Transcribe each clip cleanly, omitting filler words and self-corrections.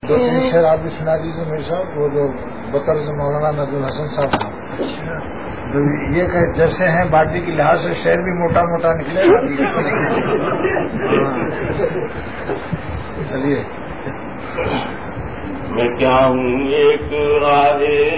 دو تین شعر آپ بھی سنا دیجیے میرے صاحب، وہ جو بطرز مولانا ندی الحسن صاحب جو یہ کہ جیسے ہیں باٹی کے لحاظ سے شعر بھی موٹا موٹا نکلے گا. چلیے. میں کیا ہوں ایک راہ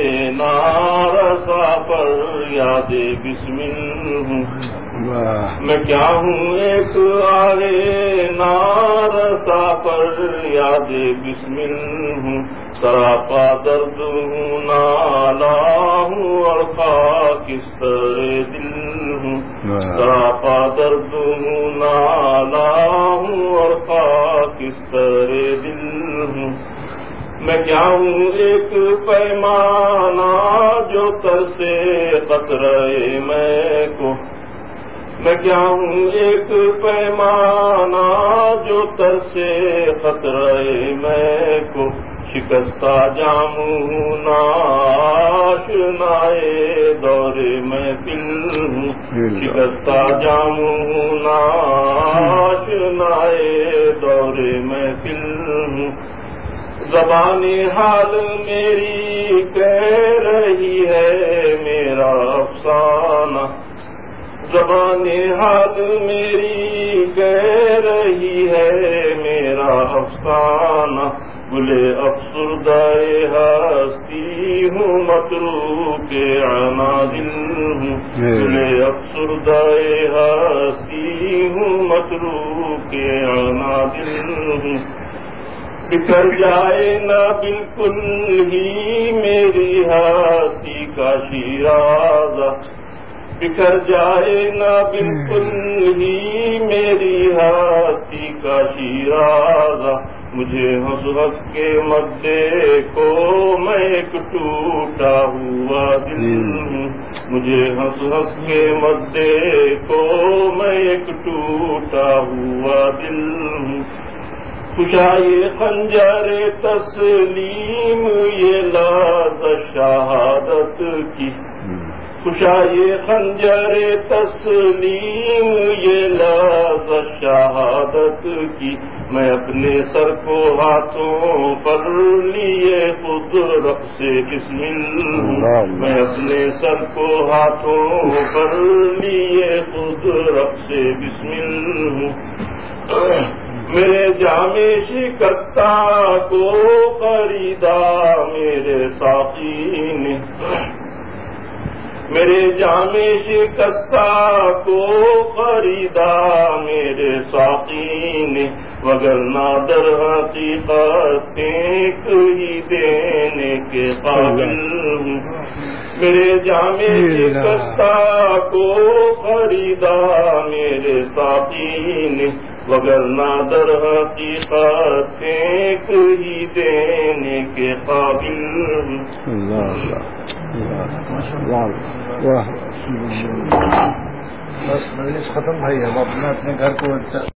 نارسا پر یاد بسمل ہوں. میں کیا ہوں ایک راہ نارسا پر یاد بسمل ہوں. سراپا درد ہوں نالا ہوں اور خاکستر دل ہوں. سراپا درد ہوں نالا ہوں اور خاکستر دل ہوں. میں کیا ہوں ایک پیمانہ جو ترسے قطرے میں کو. میں کیا ہوں ایک پیمانہ جو ترسے قطرے میں کو. شکستہ جام ہوں ناشنائے دور میں دل ہوں. شکستہ جام ہوں ناشنائے دور میں دل ہوں. زبانی حال میری کہہ رہی ہے میرا افسانہ. زبانی حال میری کہہ رہی ہے میرا افسانہ. گلے افسردہ ہستی ہوں متروک عنادل ہوں. گلے افسردہ ہستی ہوں متروک عنادل ہوں. بکھر جائے نہ بالکل ہی میری ہستی کا شیرازہ. بکھر جائے نہ بالکل ہی میری ہستی کا شیرازہ. مجھے ہنس ہنس کے مت دیکھو میں ایک ٹوٹا ہوا دل ہوں. مجھے ہنس ہنس کے مت دیکھو میں ایک ٹوٹا ہوا دل ہوں. خوشائی خنجر تسلیم یہ لاز شہادت کی. خوشائی خنجر تسلیم یہ لاز شہادت کی. میں اپنے سر کو ہاتھوں پر لیے خود رقص بسمل ہوں. میں اپنے سر کو ہاتھوں پر لیے خود رقص بسمل ہوں. میرے جامے شکستہ کو خریدا میرے ساقی نے. میرے جامے شکستہ کو خریدا میرے ساقی نے. وگرنہ در حقیقت ایک ہی دینے کے قابل ہوں. میرے جامے شکستہ کو خریدا میرے ساقی نے. وگرنہ در حقیقت ایک ہی دینے کے قابل ہوں. بس مجلس ختم بھائی. اب اپنے گھر کو